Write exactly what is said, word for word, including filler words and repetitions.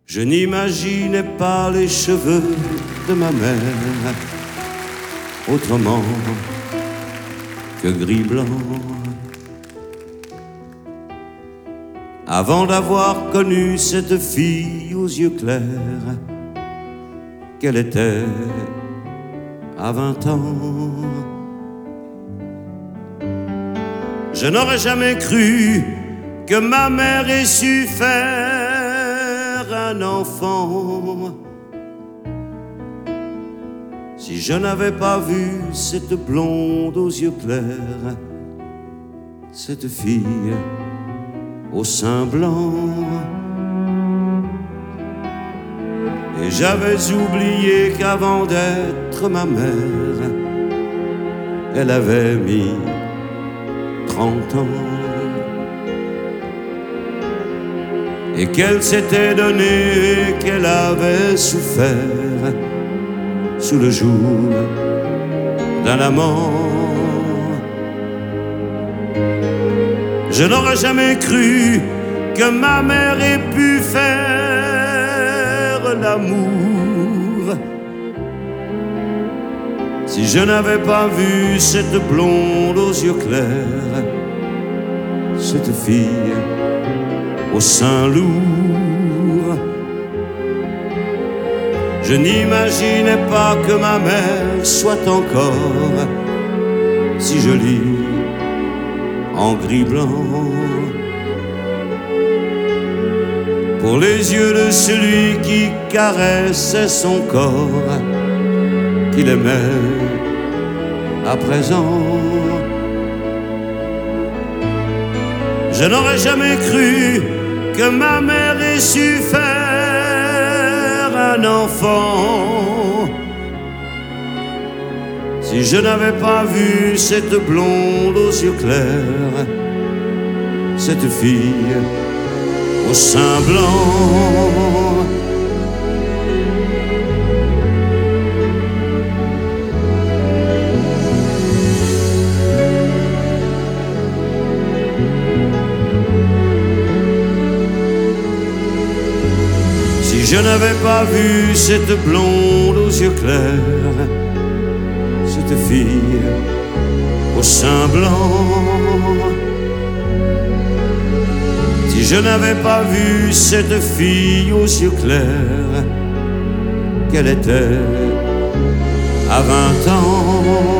Je n'imaginais pas les cheveux de ma mère autrement que gris-blanc. Avant d'avoir connu cette fille aux yeux clairs, qu'elle était à vingt ans, je n'aurais jamais cru que ma mère ait su faire un enfant. Si je n'avais pas vu cette blonde aux yeux clairs, cette fille au sein blanc, et j'avais oublié qu'avant d'être ma mère, elle avait mis trente ans, et qu'elle s'était donnée, qu'elle avait souffert sous le joug d'un amant. Je n'aurais jamais cru que ma mère ait pu faire l'amour si je n'avais pas vu cette blonde aux yeux clairs, cette fille au sein lourd. Je n'imaginais pas que ma mère soit encore si jolie en gris-blanc. Pour les yeux de celui qui caressait son corps, qu'il aimait à présent. Je n'aurais jamais cru que ma mère ait su faire un enfant si je n'avais pas vu cette blonde aux yeux clairs, cette fille au sein blanc. Si je n'avais pas vu cette blonde aux yeux clairs, cette fille au sein blanc, si je n'avais pas vu cette fille aux yeux clairs, qu'elle était à vingt ans,